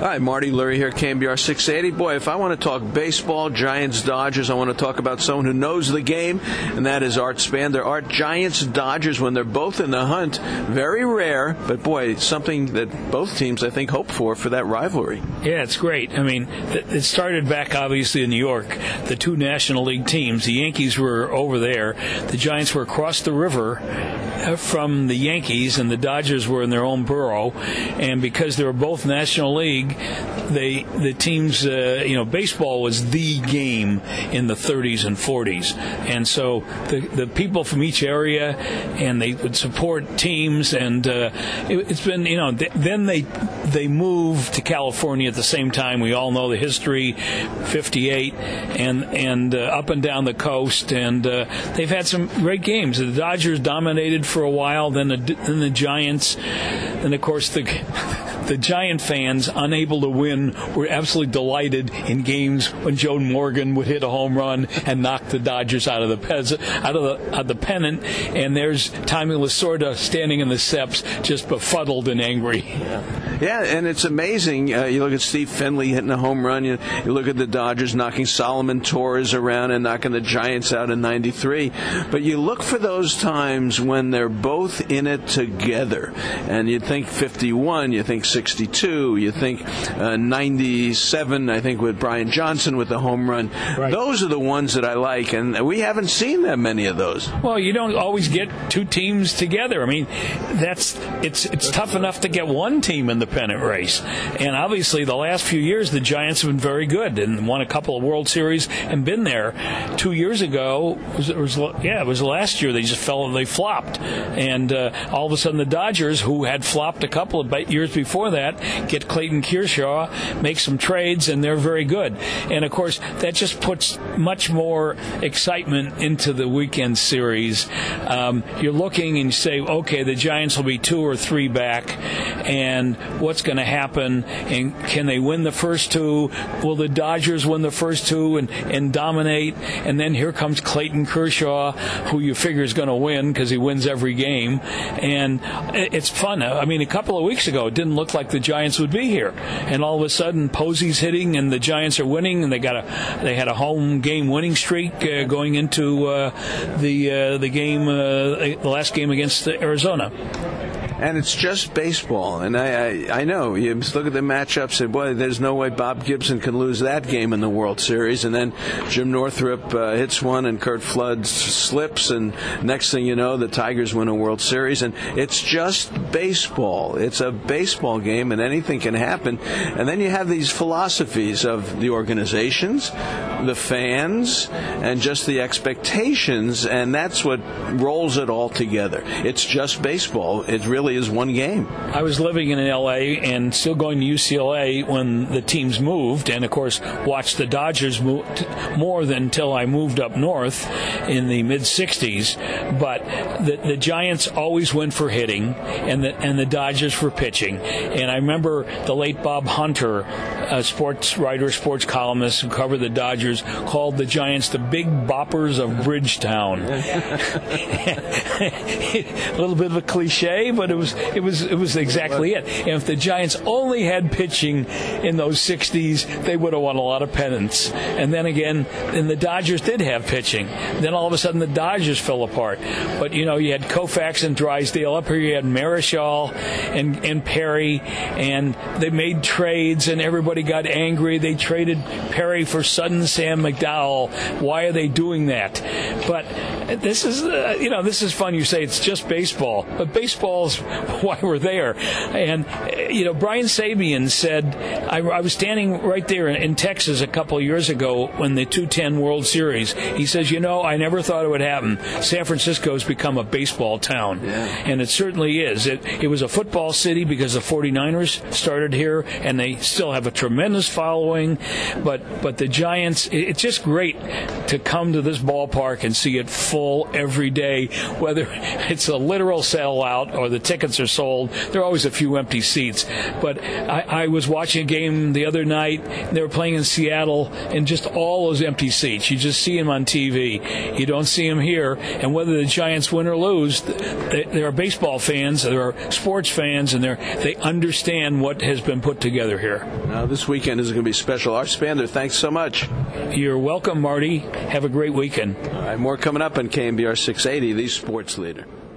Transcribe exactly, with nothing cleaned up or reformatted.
Hi, Marty Lurie here, K M B R six eighty. Boy, if I want to talk baseball, Giants, Dodgers, I want to talk about someone who knows the game, and that is Art Spander. Art, Giants, Dodgers, when they're both in the hunt, very rare, but boy, something that both teams, I think, hope for, for that rivalry. Yeah, it's great. I mean, it started back, obviously, in New York. The two National League teams, the Yankees were over there. The Giants were across the river from the Yankees, and the Dodgers were in their own borough. And because they were both National League, they the teams, uh, you know, baseball was the game in the thirties and forties. And so the the people from each area, and they would support teams. And uh, it, it's been, you know, th- then they they moved to California at the same time. We all know the history, fifty-eight, and and uh, up and down the coast. And uh, they've had some great games. The Dodgers dominated for a while, then the, then the Giants, and of course the the Giant fans, unable to win, were absolutely delighted in games when Joe Morgan would hit a home run and knock the Dodgers out of the pez- out of the, out of the pennant. And there's Tommy Lasorda standing in the steps, just befuddled and angry. Yeah, yeah, and it's amazing. Uh, you look at Steve Finley hitting a home run. You, you look at the Dodgers knocking Solomon Torres around and knocking the Giants out in ninety-three. But you look for those times when they're both in it together. And you think fifty-one, you think sixty-two, you think uh, ninety-seven, I think, with Brian Johnson with the home run. Right. Those are the ones that I like, and we haven't seen that many of those. Well, you don't always get two teams together. I mean, that's it's it's tough enough to get one team in the pennant race. And obviously, the last few years, the Giants have been very good and won a couple of World Series and been there. Two years ago, it was, it was yeah, it was last year, they just fell, they flopped. And uh, all of a sudden, the Dodgers, who had flopped a couple of years before that, get Clayton Kershaw, make some trades, and they're very good. And, of course, that just puts much more excitement into the weekend series. Um, you're looking and you say, okay, the Giants will be two or three back, and what's going to happen? And can they win the first two? Will the Dodgers win the first two and, and dominate? And then here comes Clayton Kershaw, who you figure is going to win because he wins every game. And it's fun. I mean, a couple of weeks ago, it didn't look like the Giants would be here, and all of a sudden Posey's hitting and the Giants are winning, and they got a they had a home game winning streak uh, going into uh, the uh, the game uh, the last game against Arizona. And it's just baseball. And I, I I know, you look at the matchups and, boy, there's no way Bob Gibson can lose that game in the World Series. And then Jim Northrup uh, hits one and Curt Flood slips. And next thing you know, the Tigers win a World Series. And it's just baseball. It's a baseball game, and anything can happen. And then you have these philosophies of the organizations, the fans, and just the expectations. And that's what rolls it all together. It's just baseball. It really is one game. I was living in L A and still going to U C L A when the teams moved, and of course watched the Dodgers move more than until I moved up north in the mid sixties. But the, the Giants always went for hitting, and the and the Dodgers for pitching. And I remember the late Bob Hunter, a sports writer, sports columnist who covered the Dodgers, called the Giants the big boppers of Bridgetown. A little bit of a cliche, but it was it was it was exactly it. And if the Giants only had pitching in those sixties, they would have won a lot of pennants. And then again, and the Dodgers did have pitching. Then all of a sudden the Dodgers fell apart. But you know, you had Koufax and Drysdale. Up here you had Marichal and and Perry, and they made trades, and everybody got angry. They traded Perry for Sudden Sam McDowell. Why are they doing that? But this is uh, you know this is fun. You say it's just baseball, but baseball's why we're there. And you know, Brian Sabean said, I, I was standing right there in, in Texas a couple of years ago when the two ten World Series. He says, you know, I never thought it would happen. San Francisco's become a baseball town, yeah. And it certainly is. It, it was a football city because the forty-niners started here, and they still have a tremendous following. But but the Giants, it, it's just great to come to this ballpark and see it full every day, whether it's a literal sellout or the tickets are sold. There are always a few empty seats. But I, I was watching a game the other night. They were playing in Seattle, and just all those empty seats. You just see them on T V. You don't see them here. And whether the Giants win or lose, they, there are baseball fans, there are sports fans, and they're, they understand what has been put together here. Now, this weekend is going to be special. Art Spander, thanks so much. You're welcome, Marty. Have a great weekend. All right, more coming up on K M B R six eighty, the Sports Leader.